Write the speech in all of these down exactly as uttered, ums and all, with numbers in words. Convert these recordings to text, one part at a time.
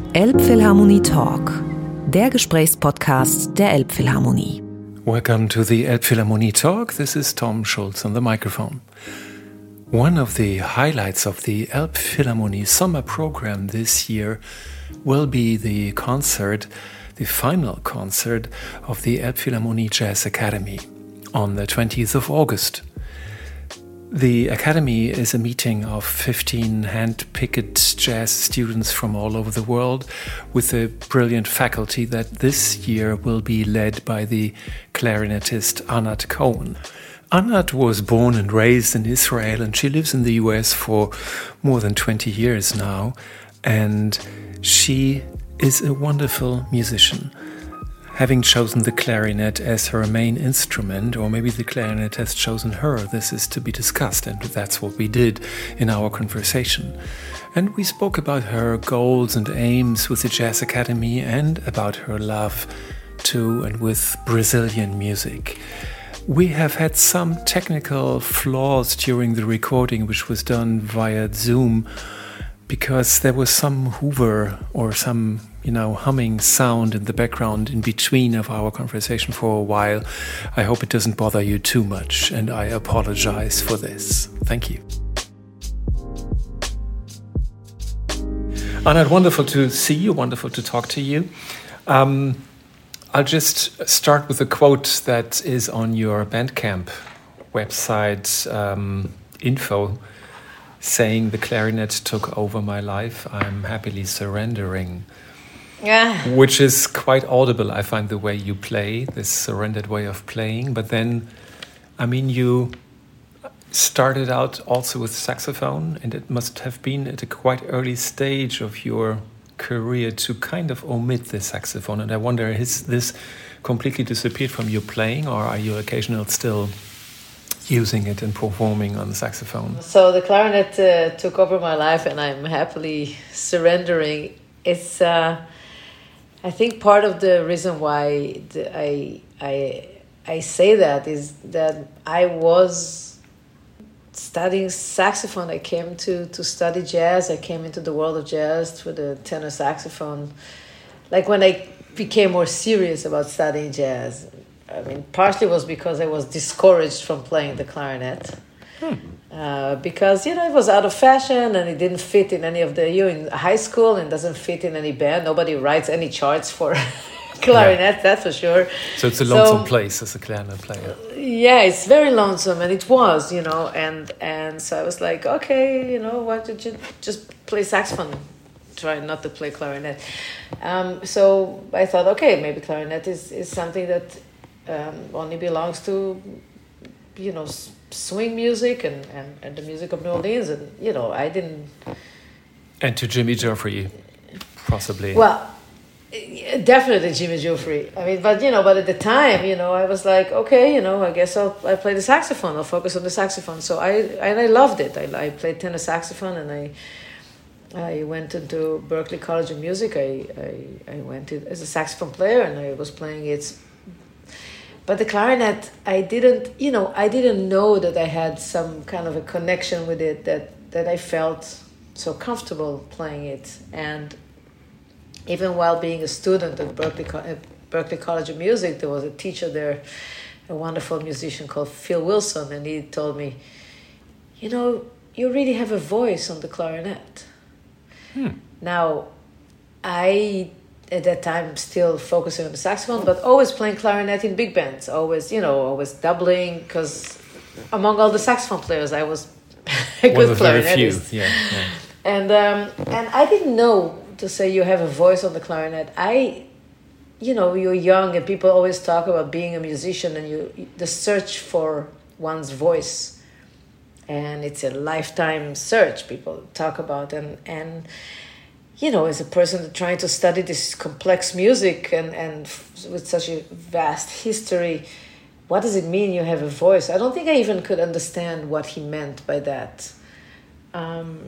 Elbphilharmonie Talk, der Gesprächspodcast der Elbphilharmonie. Welcome to the Elbphilharmonie Talk. This is Tom Schulz on the microphone. One of the highlights of the Elbphilharmonie summer program this year will be the concert, the final concert of the Elbphilharmonie Jazz Academy on the twentieth of August. The Academy is a meeting of fifteen hand-picked jazz students from all over the world with a brilliant faculty that this year will be led by the clarinetist Anat Cohen. Anat was born and raised in Israel, and she lives in the U S for more than twenty years now, and she is a wonderful musician. Having chosen the clarinet as her main instrument, or maybe the clarinet has chosen her, this is to be discussed, and that's what we did in our conversation. And we spoke about her goals and aims with the Jazz Academy and about her love to and with Brazilian music. We have had some technical flaws during the recording, which was done via Zoom, because there was some hoover or some, you know, humming sound in the background in between of our conversation for a while. I hope it doesn't bother you too much, and I apologize for this. Thank you. Anat, wonderful to see you, wonderful to talk to you. Um, I'll just start with a quote that is on your Bandcamp website um, info, saying the clarinet took over my life, I'm happily surrendering. Yeah. Which is quite audible, I find, the way you play, this surrendered way of playing. But then, I mean, you started out also with saxophone, and it must have been at a quite early stage of your career to kind of omit the saxophone. And I wonder, has this completely disappeared from your playing, or are you occasionally still using it and performing on the saxophone? So the clarinet uh, took over my life, and I'm happily surrendering. It's, uh, I think, part of the reason why the, I I I say that is that I was studying saxophone. I came to to study jazz. I came into the world of jazz through the tenor saxophone. Like when I became more serious about studying jazz, I mean, partially was because I was discouraged from playing the clarinet. Hmm. Uh, because, you know, it was out of fashion and it didn't fit in any of the, you in high school and doesn't fit in any band. Nobody writes any charts for clarinet, yeah. That's for sure. So it's a lonesome so, place as a clarinet player. Yeah, it's very lonesome, and it was, you know, and, and so I was like, okay, you know, why don't you just play saxophone? Try not to play clarinet. Um, so I thought, okay, maybe clarinet is, is something that Um, only belongs to, you know, swing music and, and, and the music of New Orleans. And, you know, I didn't... And to Jimmy Geoffrey, possibly. Well, definitely Jimmy Geoffrey. I mean, but, you know, but at the time, you know, I was like, okay, you know, I guess I'll I play the saxophone. I'll focus on the saxophone. So I, and I loved it. I, I played tenor saxophone, and I I went into Berklee College of Music. I, I, I went in as a saxophone player, and I was playing it. But the clarinet, I didn't, you know, I didn't know that I had some kind of a connection with it, that, that I felt so comfortable playing it. And even while being a student at Berklee, at Berklee College of Music, there was a teacher there, a wonderful musician called Phil Wilson, and he told me, you know, you really have a voice on the clarinet. Hmm. Now, I... at that time still focusing on the saxophone, but always playing clarinet in big bands, always, you know, always doubling, because among all the saxophone players, I was a good clarinetist. Yeah, yeah. And, um, and I didn't know to say you have a voice on the clarinet. I, you know, you're young and people always talk about being a musician and you the search for one's voice. And it's a lifetime search people talk about. And, and you know, as a person trying to study this complex music and, and with such a vast history, what does it mean you have a voice? I don't think I even could understand what he meant by that. Um,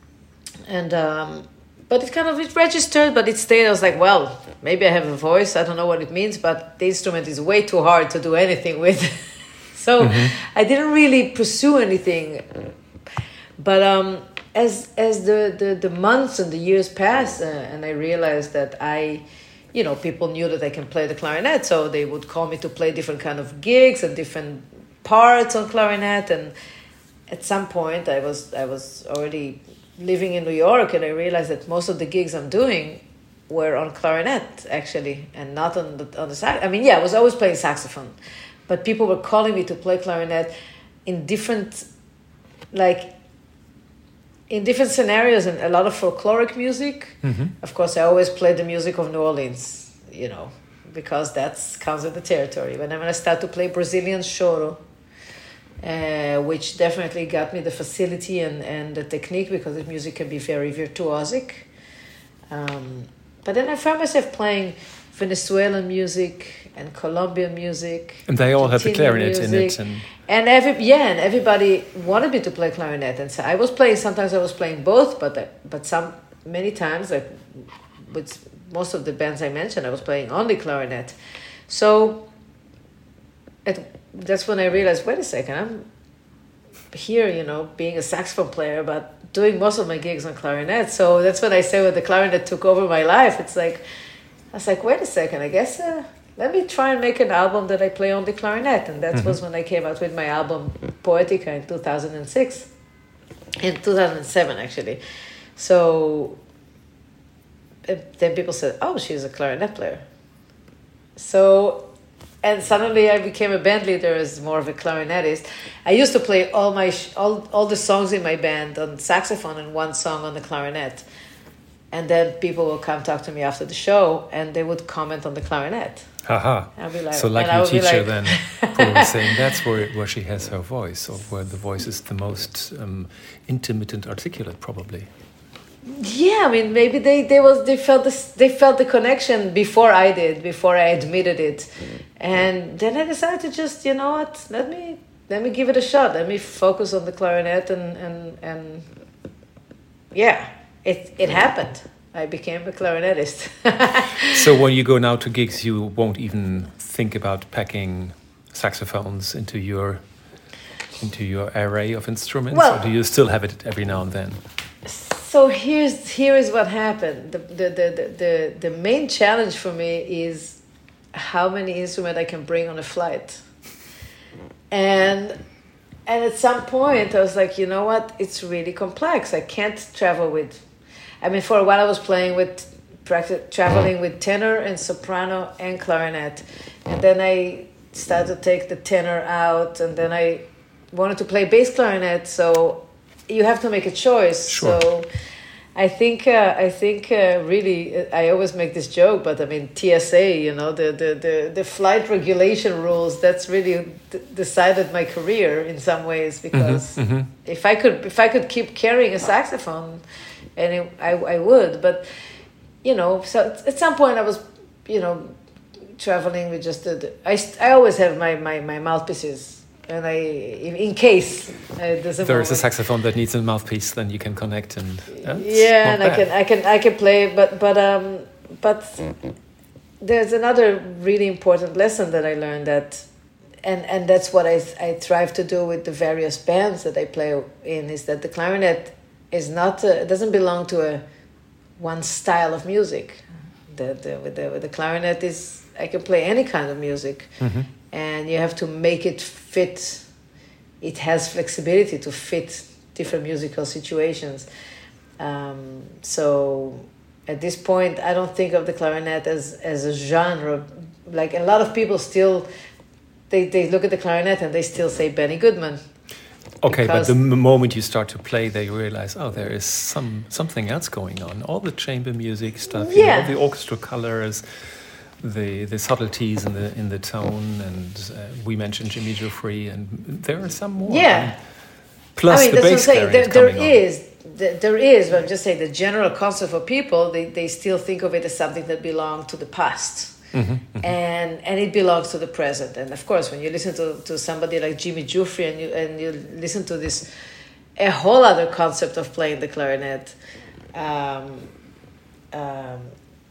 and um, but it kind of, it registered, but it stayed. I was like, well, maybe I have a voice. I don't know what it means, but the instrument is way too hard to do anything with. So mm-hmm. I didn't really pursue anything. But um, as as the, the, the months and the years pass, uh, and I realized that I, you know, people knew that I can play the clarinet, so they would call me to play different kind of gigs and different parts on clarinet. And at some point, I was I was already living in New York, and I realized that most of the gigs I'm doing were on clarinet actually, and not on the on the sax. I mean, yeah, I was always playing saxophone, but people were calling me to play clarinet in different, like, in different scenarios, and a lot of folkloric music. Mm-hmm. Of course, I always played the music of New Orleans, you know, because that comes with the territory. When I start to play Brazilian choro, uh, which definitely got me the facility and, and the technique, because the music can be very virtuosic. Um, but then I found myself playing Venezuelan music and Colombian music. And they all had the clarinet music. in it. And And every yeah, and everybody wanted me to play clarinet, and so I was playing. Sometimes I was playing both, but but some many times, like with most of the bands I mentioned, I was playing only clarinet. So it, that's when I realized, wait a second, I'm here, you know, being a saxophone player, but doing most of my gigs on clarinet. So that's when I say when the clarinet took over my life. It's like I was like, wait a second, I guess. Uh, Let me try and make an album that I play on the clarinet. And that mm-hmm. was when I came out with my album Poetica in two thousand six. In two thousand seven, actually. So then people said, oh, she's a clarinet player. So, and suddenly I became a band leader as more of a clarinetist. I used to play all my all, all the songs in my band on saxophone and one song on the clarinet. And then people will come talk to me after the show, and they would comment on the clarinet. Haha. Like, so like your teacher like... then probably saying that's where, where she has her voice, or where the voice is the most um, intimate and articulate, probably. Yeah, I mean, maybe they, they was they felt this, they felt the connection before I did, before I admitted it. And then I decided to just, you know what, let me let me give it a shot. Let me focus on the clarinet, and and, and yeah. It it happened. I became a clarinetist. So when you go now to gigs, you won't even think about packing saxophones into your into your array of instruments, well, or do you still have it every now and then? So here's here is what happened. The the the the, the main challenge for me is how many instruments I can bring on a flight. And and at some point I was like, you know what? It's really complex. I can't travel with I mean, for a while I was playing with, practice, traveling with tenor and soprano and clarinet. And then I started to take the tenor out, and then I wanted to play bass clarinet. So you have to make a choice. Sure. So I think, uh, I think uh, really, I always make this joke, but I mean, T S A, you know, the, the, the, the flight regulation rules, that's really d- decided my career in some ways, because mm-hmm, mm-hmm. if I could, if I could keep carrying a saxophone, and it, I, I would, but, you know, so at some point I was, you know, traveling with just, the, I, I always have my, my, my mouthpieces, and I, in, in case uh, there's a There moment. is a saxophone that needs a mouthpiece, then you can connect and... Uh, yeah, and bad. I can, I can, I can play, but, but, um, but there's another really important lesson that I learned, that, and, and that's what I, I strive to do with the various bands that I play in, is that the clarinet is not a, it doesn't belong to a one style of music. The the with the with the clarinet is, I can play any kind of music, mm-hmm. and you have to make it fit. It has flexibility to fit different musical situations. Um, so at this point, I don't think of the clarinet as as a genre. Like a lot of people still, they they look at the clarinet and they still say Benny Goodman. Okay, but the moment you start to play, they realize, oh, there is some something else going on. All the chamber music stuff, you yeah. know, the orchestra colors, the the subtleties in the in the tone, and uh, we mentioned Jimmy Giuffre, and there are some more. Yeah. And plus I mean, the that's bass what I'm saying. There, there coming is, there, there is. But I'm just saying, the general concept for people, they they still think of it as something that belongs to the past. Mm-hmm, mm-hmm. And and it belongs to the present. And of course, when you listen to, to somebody like Jimmy Giuffre, and you and you listen to this, a whole other concept of playing the clarinet, um, um,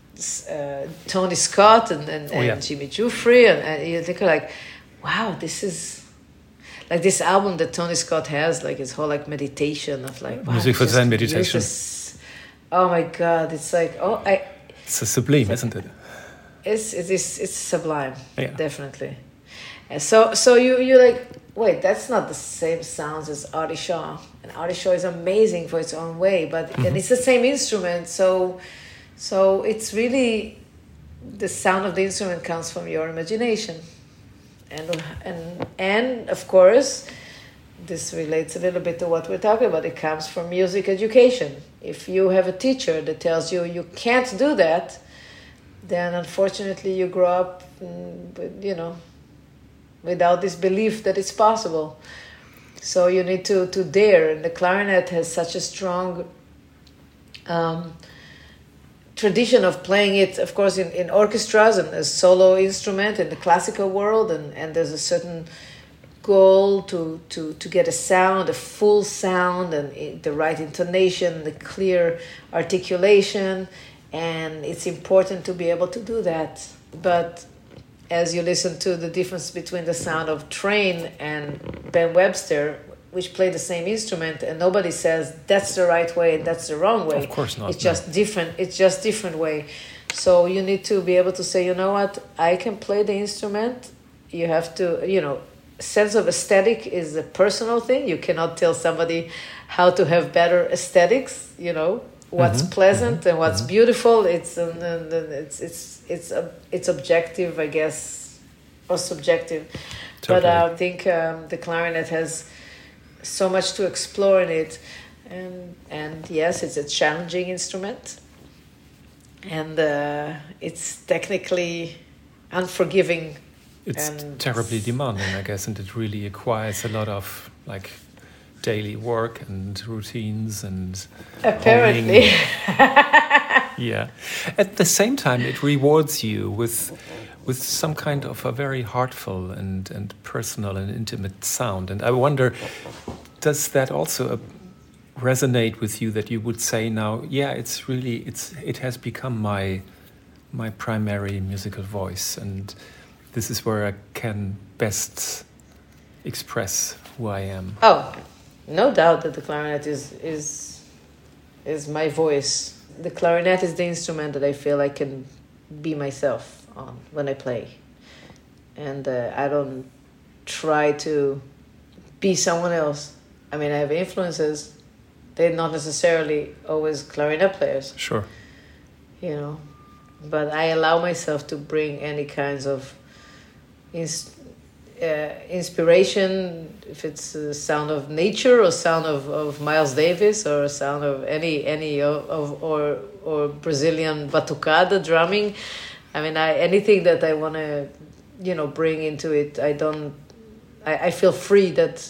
uh, Tony Scott and, and, oh, yeah. and Jimmy Giuffre, and, and you think like, wow, this is like this album that Tony Scott has, like his whole like meditation of like wow, music for just Zen meditation. This, oh my God, it's like oh I. It's a sublime, isn't it? It's it is it's sublime, yeah. Definitely. And so so you you like wait, that's not the same sounds as Artie Shaw, and Artie Shaw is amazing for its own way, but mm-hmm. and it's the same instrument, so so it's really the sound of the instrument comes from your imagination, and and and of course. This relates a little bit to what we're talking about. It comes from music education. If you have a teacher that tells you you can't do that, then unfortunately you grow up, you know, without this belief that it's possible. So you need to, to dare. And the clarinet has such a strong um, tradition of playing it, of course, in, in orchestras and as solo instrument in the classical world. And, and there's a certain goal to, to, to get a sound, a full sound, and the right intonation, the clear articulation, and it's important to be able to do that. But as you listen to the difference between the sound of Train and Ben Webster, which play the same instrument, and nobody says that's the right way and that's the wrong way. Of course not. It's just no. different. It's just different way. So you need to be able to say, you know what, I can play the instrument. You have to, you know, sense of aesthetic is a personal thing. You cannot tell somebody how to have better aesthetics. You know what's mm-hmm. pleasant mm-hmm. and what's mm-hmm. beautiful. It's um, it's it's it's uh, it's objective, I guess, or subjective. Totally. But uh, I think um, the clarinet has so much to explore in it, and and yes, it's a challenging instrument, and uh, it's technically unforgiving. It's and terribly demanding, I guess, and it really acquires a lot of like daily work and routines and apparently. Yeah. At the same time, it rewards you with with some kind of a very heartful and, and personal and intimate sound. And I wonder, does that also uh, resonate with you that you would say now, yeah, it's really it's it has become my my primary musical voice, and this is where I can best express who I am. Oh, no doubt that the clarinet is is is my voice. The clarinet is the instrument that I feel I can be myself on when I play. And uh, I don't try to be someone else. I mean, I have influences. They're not necessarily always clarinet players. Sure. You know, but I allow myself to bring any kinds of ins- uh, inspiration, if it's the sound of nature or sound of, of Miles Davis or sound of any any of, of or or Brazilian batucada drumming. I mean, I anything that I want to, you know, bring into it. I don't. I, I feel free that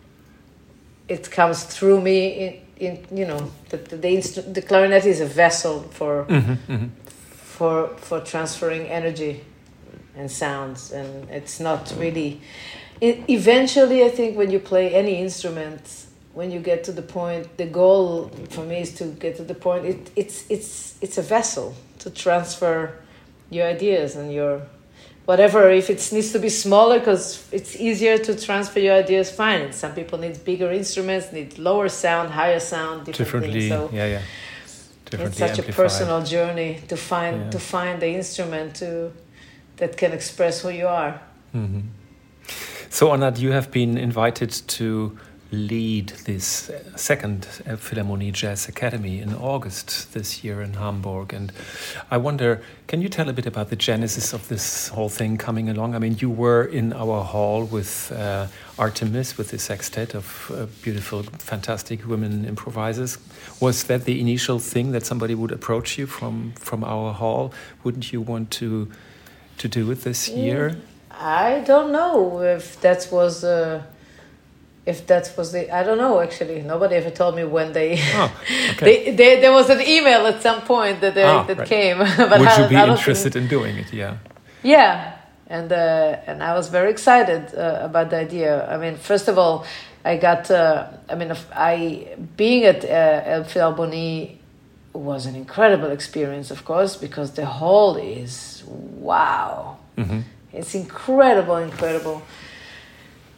it comes through me. In, in you know, the the, the, instru- the clarinet is a vessel for mm-hmm, mm-hmm. for for transferring energy and sounds, and it's not really. It, eventually, I think when you play any instrument, when you get to the point, the goal for me is to get to the point. It it's it's it's a vessel to transfer your ideas and your whatever. If it needs to be smaller because it's easier to transfer your ideas, fine. And some people need bigger instruments, need lower sound, higher sound, different differently. Things. So yeah, yeah. Differently it's such amplified. a personal journey to find yeah. to find the instrument to that can express who you are. Mm-hmm. So, Anat, you have been invited to lead this second Philharmonie Jazz Academy in August this year in Hamburg. And I wonder, can you tell a bit about the genesis of this whole thing coming along? I mean, you were in our hall with uh, Artemis, with the sextet of uh, beautiful, fantastic women improvisers. Was that the initial thing, that somebody would approach you from, from our hall? Wouldn't you want to to do it this year? Mm, I don't know if that was uh, if that was the I don't know actually. Nobody ever told me when they. Oh, okay. they, they, there was an email at some point that they, ah, that right. came. But would I, you be I interested think, in doing it? Yeah. Yeah, and uh, and I was very excited uh, about the idea. I mean, first of all, I got. Uh, I mean, I being at uh, Elbphilharmonie was an incredible experience, of course, because the hall is wow. Mm-hmm. It's incredible, incredible.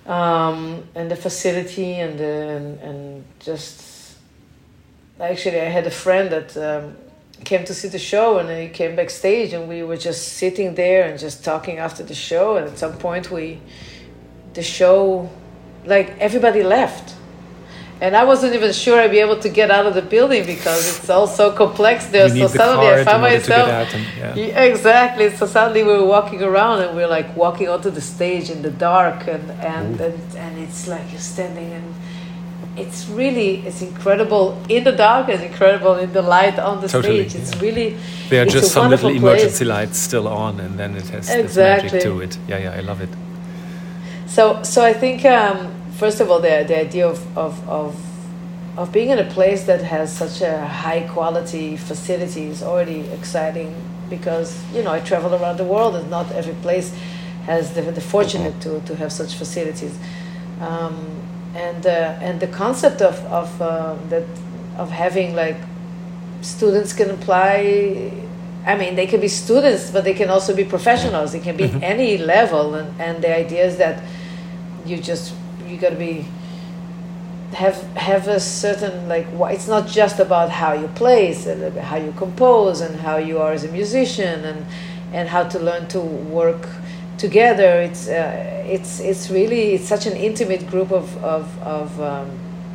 um, and the facility and the, and, and just actually I had a friend that um, came to see the show, and he came backstage, and we were just sitting there and just talking after the show, and at some point we the show like everybody left. And I wasn't even sure I'd be able to get out of the building because it's all so complex there. You need so the suddenly I card found in order myself. to get out and, yeah. Yeah, exactly. So suddenly we were walking around and we we're like walking onto the stage in the dark, and and, and and it's like you're standing, and it's really it's incredible in the dark, it's incredible in the light on the Totally, stage. It's yeah. really There are it's just a some little wonderful place. emergency lights still on, and then it has this Exactly. magic to it. Yeah, yeah, I love it. So so I think um, first of all the the idea of of of of being in a place that has such a high quality facility is already exciting, because you know I travel around the world and not every place has the, the fortunate to, to have such facilities, um, and uh, and the concept of of uh, that of having like students can apply. I mean, they can be students, but they can also be professionals. They can be at any level, and, and the idea is that you just you got to be. have have a certain like it's not just about how you play, it's how you compose and how you are as a musician, and and how to learn to work together. It's uh, it's it's really it's such an intimate group of of of um,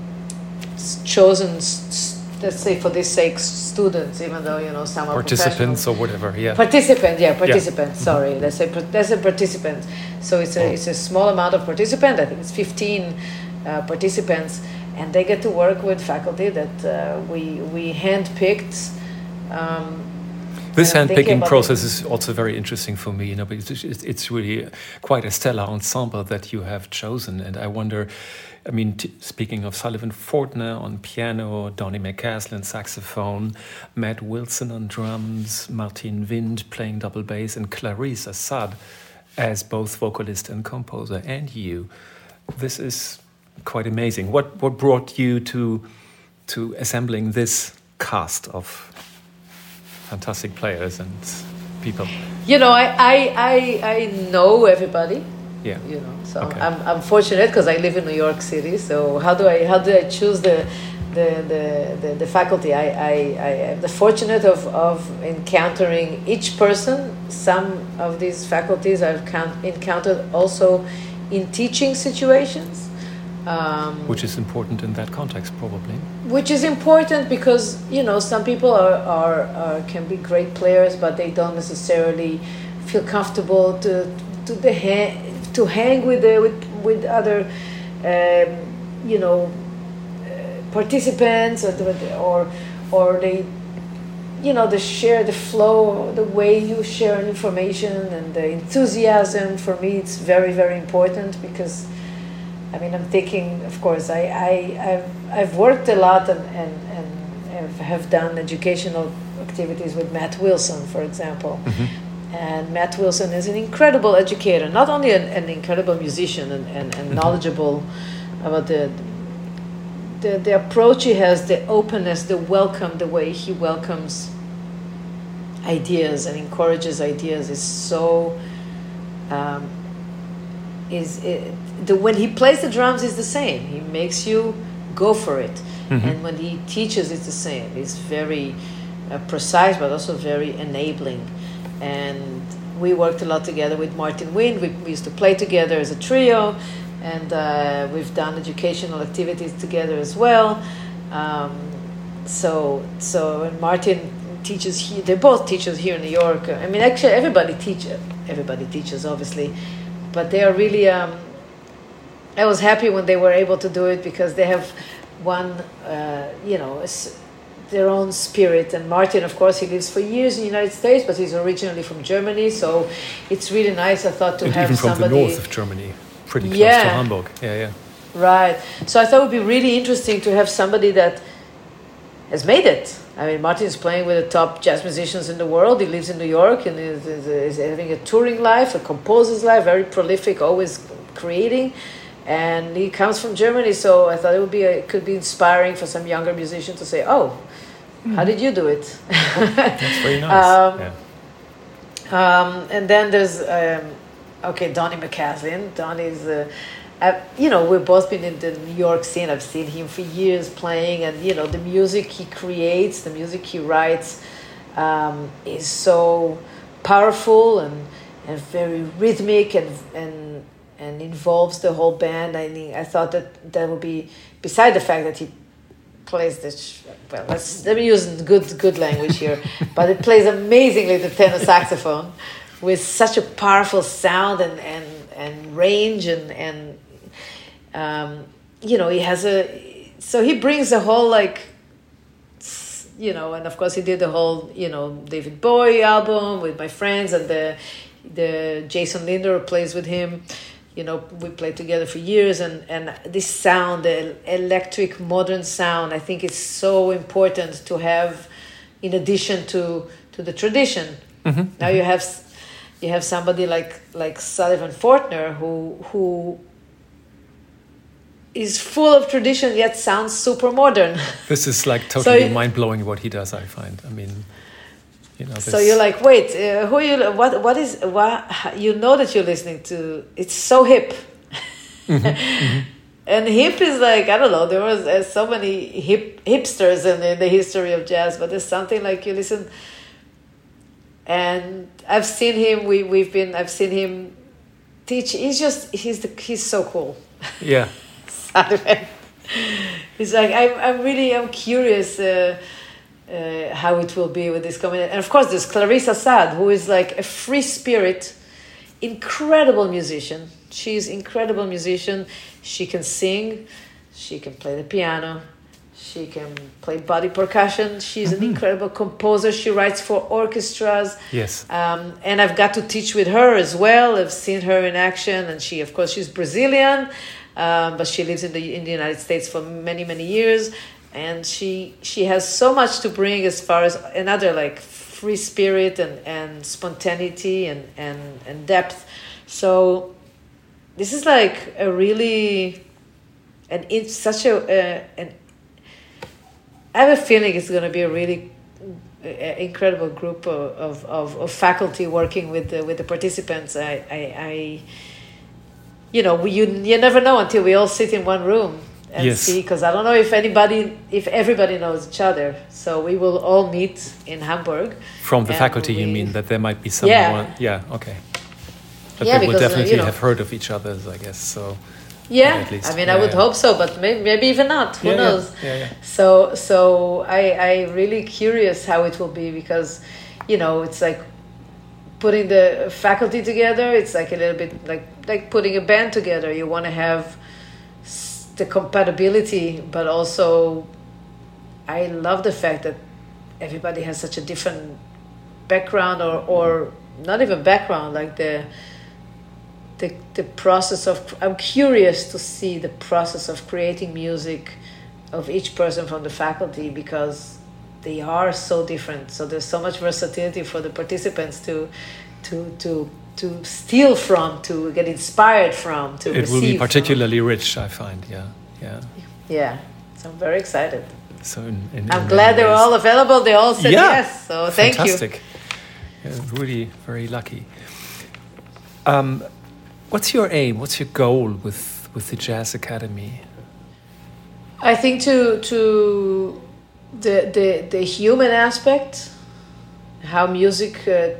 chosen, let's say for this sake, students, even though you know some are Participants or whatever. Yeah. Participant, yeah, participants. Yeah. Sorry, let's say let's say participants. So it's a it's a small amount of participants. I think it's fifteen. Uh, participants, and they get to work with faculty that uh, we we handpicked. Um, this handpicking process it. is also very interesting for me, you know, because it's, it's really quite a stellar ensemble that you have chosen, and I wonder. I mean, t- speaking of Sullivan Fortner on piano, Donny McCaslin saxophone, Matt Wilson on drums, Martin Wind playing double bass, and Clarice Assad as both vocalist and composer, and you. This is quite amazing. What what brought you to to assembling this cast of fantastic players and people? You know, I I, I, I know everybody. Yeah. You know, so Okay. I'm I'm fortunate because I live in New York City. So how do I how do I choose the the the, the, the faculty? I, I, I am the fortunate of, of encountering each person. Some of these faculties I've count, encountered also in teaching situations. Um, Which is important in that context, probably. Which is important because you know some people are, are, are can be great players, but they don't necessarily feel comfortable to to the ha- to hang with the, with with other um, you know uh, participants, or or or they you know the share the flow, the way you share information and the enthusiasm. For me, it's very very important because. I mean, I'm thinking, of course, I, I, I've, I've worked a lot and, and, and have done educational activities with Matt Wilson, for example. Mm-hmm. And Matt Wilson is an incredible educator, not only an, an incredible musician and, and, and mm-hmm. knowledgeable about the, the the approach he has, the openness, the welcome, the way he welcomes ideas and encourages ideas is so... Um, is it, the when he plays the drums is the same. He makes you go for it, mm-hmm. and when he teaches, it's the same. It's very uh, precise, but also very enabling. And we worked a lot together with Martin Wind. We, we used to play together as a trio, and uh, we've done educational activities together as well. Um, so so and Martin teaches here. They're both teachers here in New York. I mean, actually, everybody teaches. Everybody teaches, obviously. But they are really, um, I was happy when they were able to do it because they have one, uh, you know, their own spirit. And Martin, of course, he lives for years in the United States, but he's originally from Germany. So it's really nice, I thought, to and have even from somebody... the north of Germany, pretty close yeah. to Hamburg. Yeah, yeah. Right. So I thought it would be really interesting to have somebody that has made it. I mean, Martin is playing with the top jazz musicians in the world. He lives in New York and is, is, is having a touring life, a composer's life, very prolific, always creating. And he comes from Germany, so I thought it would be a, it could be inspiring for some younger musician to say, "Oh, mm. how did you do it?" That's very nice. Um, yeah. um, and then there's um, okay, Donny McCaslin. Donny is uh, I've, you know, we've both been in the New York scene. I've seen him for years playing, and you know, the music he creates, the music he writes, um, is so powerful and and very rhythmic and and and involves the whole band. I mean, I thought that that would be, beside the fact that he plays this, well, let's let me use good good language here, but it plays amazingly the tenor saxophone with such a powerful sound and and and range and and um, you know, he has a, so he brings a whole, like, you know, and of course he did the whole, you know, David Bowie album with my friends, and the the Jason Linder plays with him. You know, we played together for years, and, and this sound, the electric modern sound, I think it's so important to have, in addition to, to the tradition. Mm-hmm. Now you have you have somebody like like Sullivan Fortner who who is full of tradition yet sounds super modern. This is like totally so, mind-blowing what he does, I find. I mean, you know, so you're like, wait, uh, who you? What? What is? What? You know that you're listening to? It's so hip, mm-hmm, mm-hmm. And hip is like, I don't know. There was uh, so many hip hipsters in, in the history of jazz, but there's something like you listen. And I've seen him. We we've been. I've seen him teach. He's just. He's the. He's so cool. Yeah. He's like, I'm. I'm really. I'm curious. Uh, Uh, how it will be with this community. And of course there's Clarissa Saad, who is like a free spirit, incredible musician. She's incredible musician. She can sing, she can play the piano, she can play body percussion. She's mm-hmm. an incredible composer. She writes for orchestras. Yes. Um, and I've got to teach with her as well. I've seen her in action, and she, of course, she's Brazilian, um, but she lives in the in the United States for many, many years. And she she has so much to bring as far as another, like, free spirit and, and spontaneity and, and, and depth. So this is like a really, and it's such a, uh, an, I have a feeling it's going to be a really uh, incredible group of, of, of faculty working with the, with the participants. I, I, I you know, we, you, you never know until we all sit in one room. And yes. see, because I don't know if anybody, if everybody knows each other. So we will all meet in Hamburg. From the faculty, we, you mean, that there might be someone? Yeah. Yeah, okay. But yeah, they will because, definitely uh, you know, have heard of each other, I guess. So. Yeah, at least. I mean, yeah, I would yeah. hope so, but maybe, maybe even not. Who yeah, knows? Yeah, yeah, yeah. So, so I, I really curious how it will be, because, you know, it's like putting the faculty together. It's like a little bit like like putting a band together. You want to have the compatibility, but also I love the fact that everybody has such a different background, or, or not even background, like the the the process of, I'm curious to see the process of creating music of each person from the faculty, because they are so different. So there's so much versatility for the participants to to to to steal from, to get inspired from, to it receive will be particularly from. rich, I find. Yeah, yeah. Yeah, so I'm very excited. So in, in, I'm in glad they're ways. all available. They all said yeah. yes. So thank Fantastic. you. Yeah, really very lucky. Um, what's your aim? What's your goal with with the Jazz Academy? I think to to the the the human aspect, how music uh,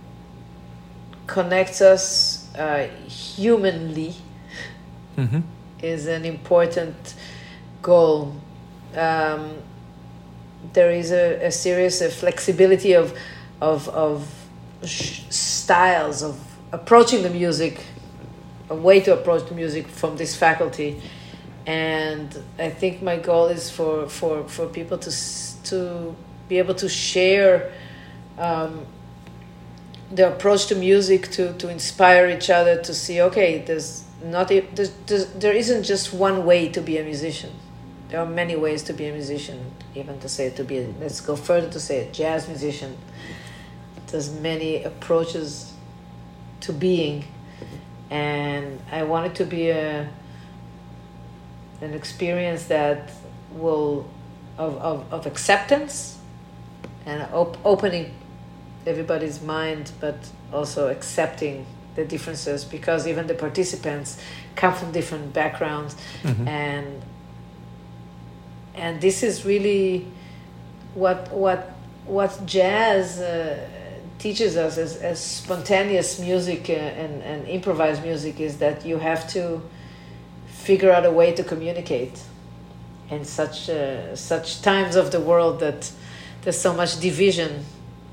connects us uh, humanly, mm-hmm. is an important goal. Um, there is a, a serious a flexibility of of of sh- styles of approaching the music, a way to approach the music from this faculty, and I think my goal is for for, for people to to be able to share um, the approach to music, to, to inspire each other, to see, okay, there's not there's, there's, there isn't just one way to be a musician. There are many ways to be a musician. Even to say to be, a, let's go further to say a jazz musician. There's many approaches to being, and I want it to be a an experience that will of of, of acceptance and op- opening everybody's mind, but also accepting the differences, because even the participants come from different backgrounds, mm-hmm. and and this is really what what what jazz uh, teaches us as, as spontaneous music uh, and, and improvised music, is that you have to figure out a way to communicate in such uh, such times of the world that there's so much division.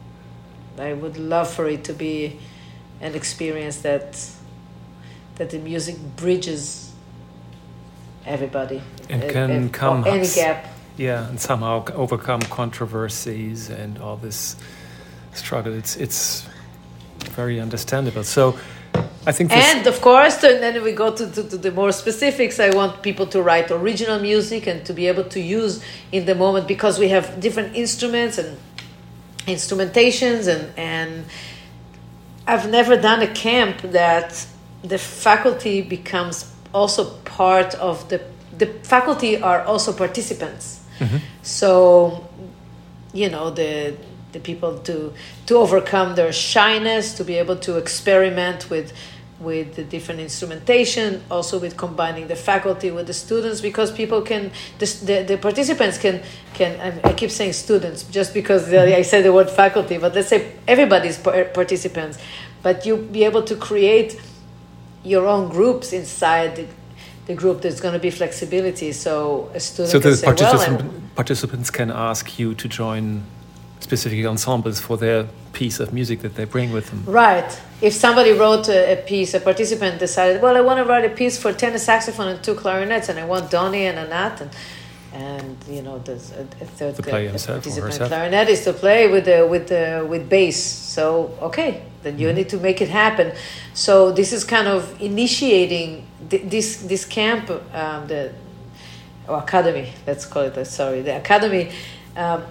I would love for it to be an experience that that the music bridges everybody and uh, can uh, come any gap. Yeah, and somehow overcome controversies and all this struggle. It's it's very understandable. So I think this and of course, and then we go to, to, to the more specifics. I want people to write original music and to be able to use in the moment, because we have different instruments and instrumentations, and and I've never done a camp that the faculty becomes also part of the the faculty are also participants. Mm-hmm. So, you know, the the people to to overcome their shyness, to be able to experiment with with the different instrumentation, also with combining the faculty with the students, because people can the the, the participants can can I, I keep saying students just because I said the word faculty, but let's say everybody's participants, but you be able to create your own groups inside the, the group. There's going to be flexibility, so a student so can the say, participant, well, participants can ask you to join specific ensembles for their piece of music that they bring with them. Right. If somebody wrote a, a piece, a participant decided, well, I want to write a piece for tenor saxophone and two clarinets, and I want Donnie and Anat, and and you know, there's a, a third to play a himself or participant herself. clarinetist to play with the with the with bass. So okay, then you mm-hmm. need to make it happen. So this is kind of initiating th- this this camp, um, the or academy. Let's call it. Uh, sorry, the academy. Um,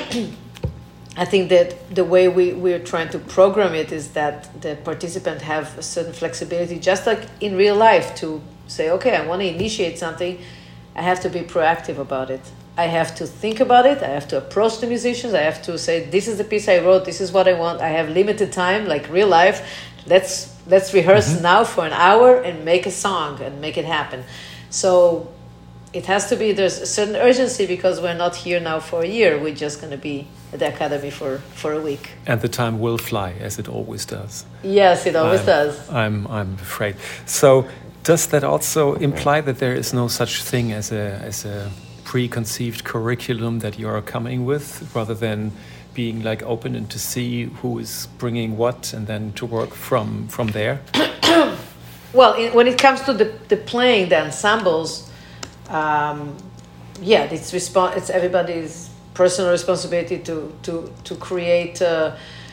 I think that the way we, we're trying to program it is that the participant have a certain flexibility, just like in real life, to say, okay, I want to initiate something, I have to be proactive about it. I have to think about it, I have to approach the musicians, I have to say, this is the piece I wrote, this is what I want, I have limited time, like real life, let's let's rehearse mm-hmm. now for an hour and make a song and make it happen. So it has to be, there's a certain urgency, because we're not here now for a year, we're just going to be at the academy for, for a week. And the time will fly, as it always does. Yes, it always I'm, does. I'm I'm afraid. So does that also imply that there is no such thing as a as a preconceived curriculum that you are coming with, rather than being like open and to see who is bringing what, and then to work from from there? Well, in, when it comes to the, the playing, the ensembles, um, yeah, it's respo- it's everybody's personal responsibility to to to create uh,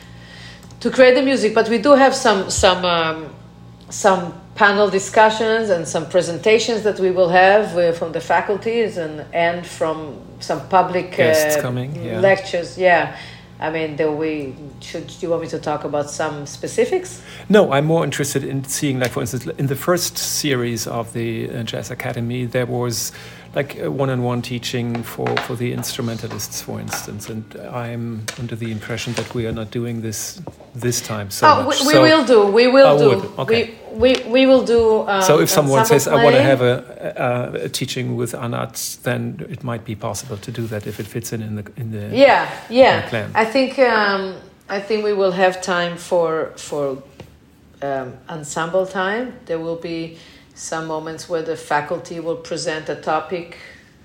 to create the music. But we do have some some um, some panel discussions and some presentations that we will have uh, from the faculties and and from some public guests uh, coming, yeah. lectures. Yeah. I mean, do we should do you want me to talk about some specifics? No, I'm more interested in seeing, like, for instance, in the first series of the uh, Jazz Academy, there was like a one-on-one teaching for, for the instrumentalists, for instance, and I'm under the impression that we are not doing this this time so oh, much. We, we so will do. We will I do. would, okay. We, we we will do. Um, so if someone says, playing. I want to have a, a, a teaching with Anat, then it might be possible to do that if it fits in in the in the yeah yeah. in the plan. I think um, I think we will have time for for um, ensemble time. There will be some moments where the faculty will present a topic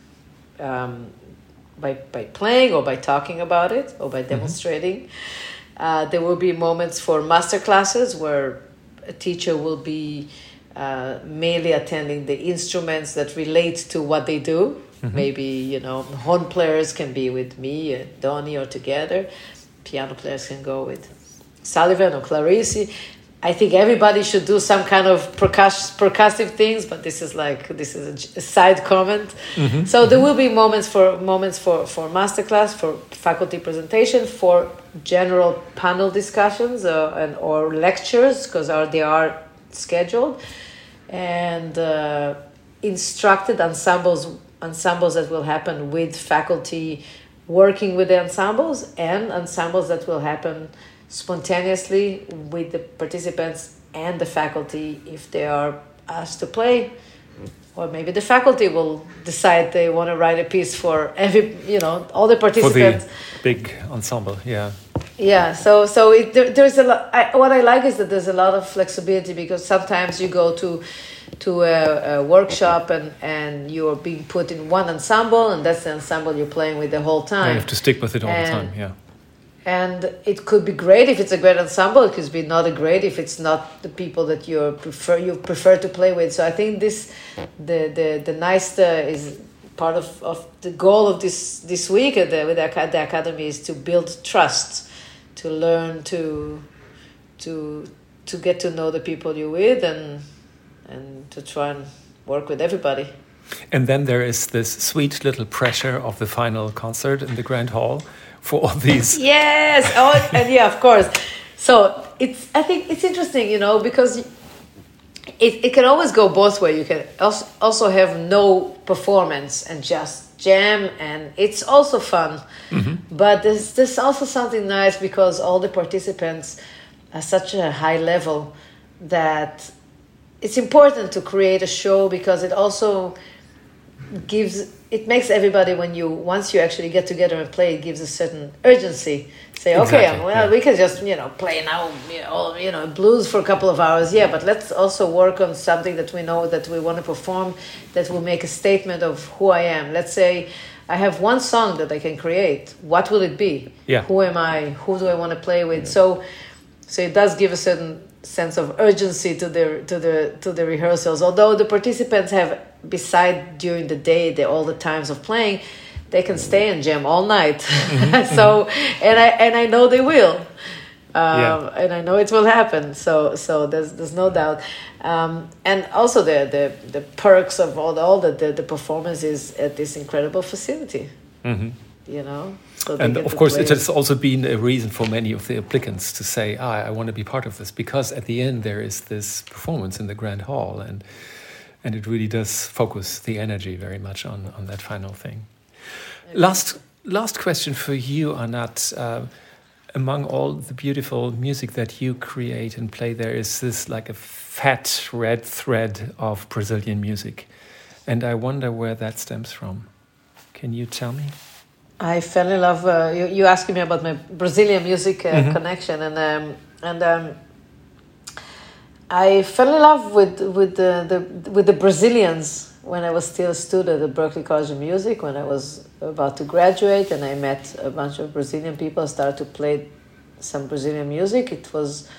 um, by by playing or by talking about it or by demonstrating. Mm-hmm. Uh, there will be moments for master classes where a teacher will be uh, mainly attending the instruments that relate to what they do. Mm-hmm. Maybe, you know, horn players can be with me and Donnie or together. Piano players can go with Sullivan or Clarice. I think everybody should do some kind of percuss- percussive things, but this is like this is a, a side comment. Mm-hmm. So there will be moments for moments for for masterclass, for faculty presentation, for general panel discussions uh, and or lectures, because are they are scheduled, and uh, instructed ensembles ensembles that will happen with faculty working with the ensembles, and ensembles that will happen spontaneously with the participants and the faculty, if they are asked to play, or maybe the faculty will decide they want to write a piece for every, you know, all the participants. For the big ensemble, yeah. Yeah, so so it, there, there's a lot. I, what I like is that there's a lot of flexibility, because sometimes you go to to a, a workshop and, and you're being put in one ensemble, and that's the ensemble you're playing with the whole time. Yeah, you have to stick with it all and, the time, yeah. And it could be great if it's a great ensemble. It could be not a great if it's not the people that you prefer you prefer to play with. So I think this the the the nice uh, is part of, of the goal of this this week at the, with the, the academy is to build trust, to learn to to to get to know the people you're with, and and to try and work with everybody. And then there is this sweet little pressure of the final concert in the Grand Hall for all these. Yes, oh, and yeah, of course. So it's I think it's interesting, you know, because it, it can always go both ways. You can also also have no performance and just jam, and it's also fun. Mm-hmm. But there's there's also something nice, because all the participants are such a high level that it's important to create a show, because it also gives it makes everybody, when you once you actually get together and play, it gives a certain urgency. Say, okay, exactly, well, yeah. we can just you know play now, you know, you know, blues for a couple of hours, yeah. But let's also work on something that we know that we want to perform, that will make a statement of who I am. Let's say I have one song that I can create. What will it be? Yeah. Who am I? Who do I want to play with? Yeah. So, so it does give a certain sense of urgency to the to the to the rehearsals. Although the participants have, beside during the day, the all the times of playing, they can stay and jam all night. Mm-hmm. So, and I and I know they will, um, yeah. and I know it will happen. So, so there's there's no doubt. Um, and also the, the the perks of all the all the the, the performances at this incredible facility. Mm-hmm. You know. So and of course, it has also been a reason for many of the applicants to say, ah, I want to be part of this, because at the end there is this performance in the Grand Hall, and and it really does focus the energy very much on, on that final thing. Okay. Last last question for you, Anat. Uh, among all the beautiful music that you create and play, there is this like a fat red thread of Brazilian music, and I wonder where that stems from. Can you tell me? I fell in love. Uh, you you asking me about my Brazilian music uh, mm-hmm. connection, and um, and um, I fell in love with with the, the with the Brazilians when I was still a student at Berklee College of Music. When I was about to graduate, and I met a bunch of Brazilian people, I started to play some Brazilian music. It was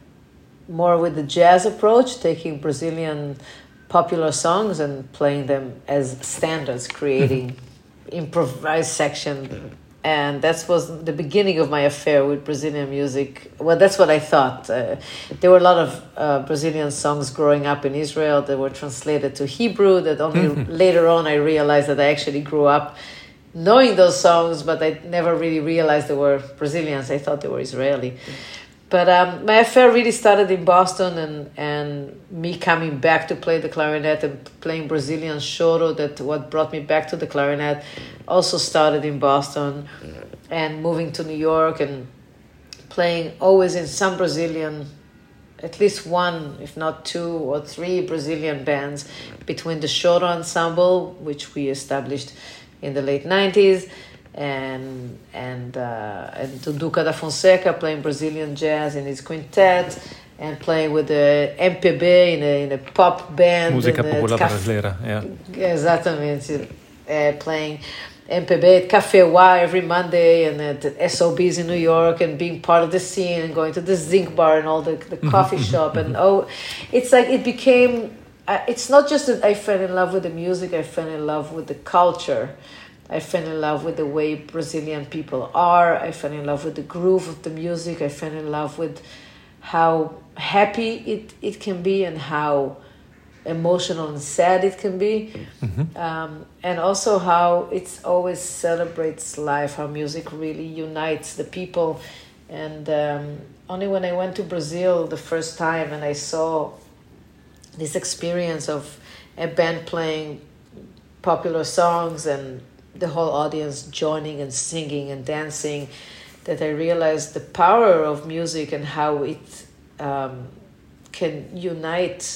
more with the jazz approach, taking Brazilian popular songs and playing them as standards, creating. Mm-hmm. improvised section, and that was the beginning of my affair with Brazilian music. Well, that's what I thought. Uh, there were a lot of uh, Brazilian songs growing up in Israel that were translated to Hebrew, that only mm-hmm. later on I realized that I actually grew up knowing those songs, but I never really realized they were Brazilians. I thought they were Israeli. But um, my affair really started in Boston, and, and me coming back to play the clarinet and playing Brazilian choro, that what brought me back to the clarinet, also started in Boston, and moving to New York and playing always in some Brazilian, at least one, if not two or three Brazilian bands, between the choro ensemble, which we established in the late nineties, and and uh, and Duduca da Fonseca playing Brazilian jazz in his quintet, and playing with the M P B in a, in a pop band. Música popular caf- brasileira, yeah. Exatamente. Uh, playing M P B at Café Wa every Monday, and at S O B's in New York, and being part of the scene, and going to the Zinc Bar and all the, the coffee shop. And oh, it's like it became, uh, it's not just that I fell in love with the music, I fell in love with the culture. I fell in love with the way Brazilian people are. I fell in love with the groove of the music. I fell in love with how happy it, it can be, and how emotional and sad it can be. Mm-hmm. Um, and also how it always celebrates life, how music really unites the people. And um, only when I went to Brazil the first time and I saw this experience of a band playing popular songs and the whole audience joining and singing and dancing, that I realized the power of music and how it um, can unite.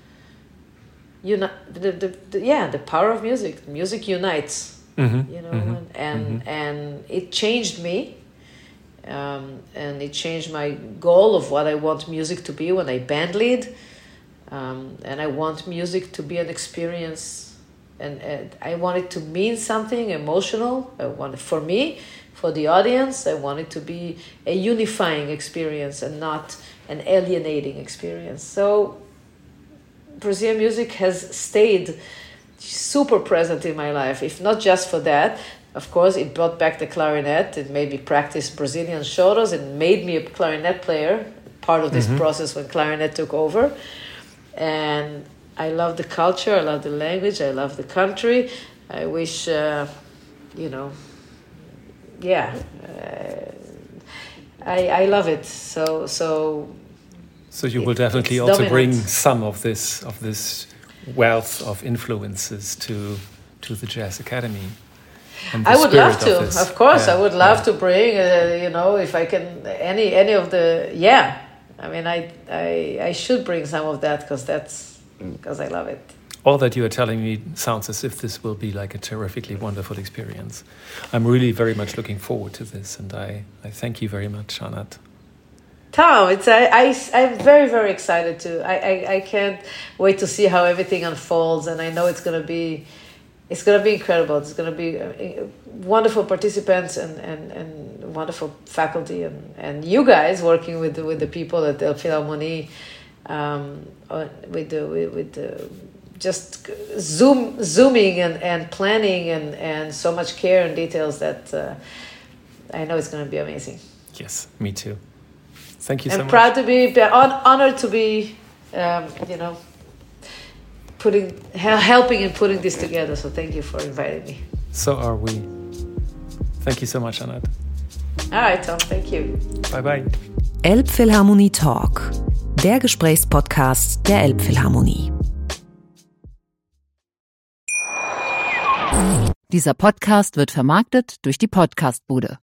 Uni- the, the, the, yeah, the power of music. Music unites, mm-hmm. you know, mm-hmm. and and, mm-hmm. and it changed me, um, and it changed my goal of what I want music to be when I band lead, um, and I want music to be an experience, and, and I want it to mean something emotional. I want it for me, for the audience. I want it to be a unifying experience and not an alienating experience. So Brazilian music has stayed super present in my life, if not just for that. Of course, it brought back the clarinet. It made me practice Brazilian choros. It made me a clarinet player, part of this mm-hmm. process when clarinet took over. And I love the culture. I love the language. I love the country. I wish, uh, you know, yeah, uh, I I love it. So so. So you will it, definitely also dominant. bring some of this of this wealth of influences to to the Jazz Academy. I would love to, of, of course. Yeah, I would love yeah. to bring, uh, you know, if I can, any any of the, yeah. I mean, I I I should bring some of that because that's because I love it. All that you are telling me sounds as if this will be like a terrifically wonderful experience. I'm really very much looking forward to this, and I, I thank you very much, Anat. Tom, it's I, I, I'm very, very excited to. I, I, I can't wait to see how everything unfolds, and I know it's going to be, it's going to be incredible. It's going to be uh, wonderful participants and, and, and wonderful faculty, and, and you guys working with the, with the people at the Elbphilharmonie, um, with the with, with the just zoom zooming and, and planning and, and so much care and details that uh, I know it's going to be amazing. Yes, me too. Thank you I'm so much. I'm proud to be, be honored to be, um, you know, putting, helping and putting this together. So thank you for inviting me. So are we. Thank you so much, Anat. All right, Tom. Thank you. Bye bye. Elbphilharmonie Talk, der Gesprächspodcast der Elbphilharmonie. Dieser Podcast wird vermarktet durch die Podcastbude.